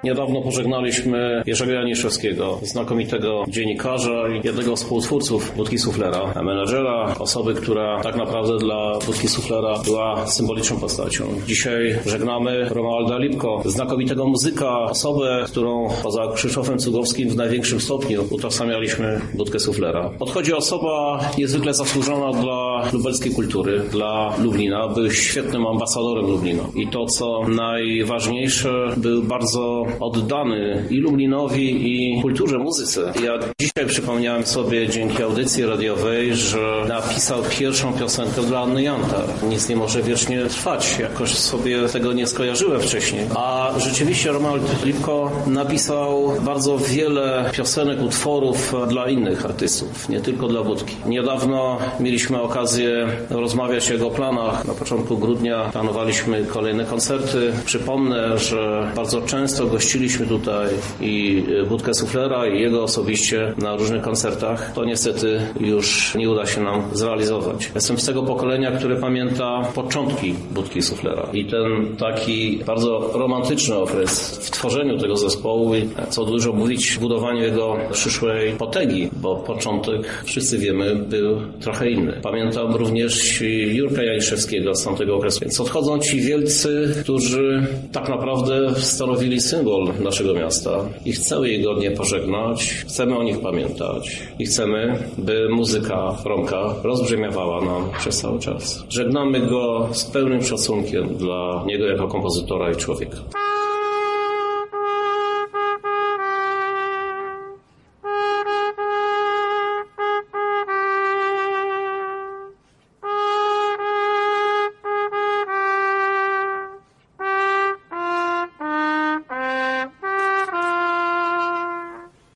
Niedawno pożegnaliśmy Jerzego Janiszewskiego, znakomitego dziennikarza i jednego z współtwórców Budki Suflera, menadżera, osoby, która tak naprawdę dla Budki Suflera była symboliczną postacią. Dzisiaj żegnamy Romualda Lipko, znakomitego muzyka, osobę, którą poza Krzysztofem Cugowskim w największym stopniu utożsamialiśmy Budkę Suflera. Odchodzi osoba niezwykle zasłużona dla lubelskiej kultury, dla Lublina. Był świetnym ambasadorem Lublina. I to, co najważniejsze, był bardzo oddany i Lublinowi, i kulturze, muzyce. Ja dzisiaj przypomniałem sobie dzięki audycji radiowej, że napisał pierwszą piosenkę dla Anny Jantar. Nic nie może wiecznie trwać. Jakoś sobie tego nie skojarzyłem wcześniej. A rzeczywiście Romuald Lipko napisał bardzo wiele piosenek, utworów dla innych artystów, nie tylko dla Budki. Niedawno mieliśmy okazję rozmawiać o jego planach. Na początku grudnia planowaliśmy kolejne koncerty. Przypomnę, że bardzo często gościliśmy tutaj i Budkę Suflera, i jego osobiście na różnych koncertach. To niestety już nie uda się nam zrealizować. Jestem z tego pokolenia, które pamięta początki Budki Suflera i ten taki bardzo romantyczny okres w tworzeniu tego zespołu i, co dużo mówić, w budowaniu jego przyszłej potęgi, bo początek, wszyscy wiemy, był trochę inny. Pamiętam również Jurka Janiszewskiego z tamtego okresu. Więc odchodzą ci wielcy, którzy tak naprawdę stanowili symbol naszego miasta i chcemy je godnie pożegnać, chcemy o nich pamiętać i chcemy, by muzyka Romka rozbrzmiewała nam przez cały czas. Żegnamy go z pełnym szacunkiem dla niego jako kompozytora i człowieka.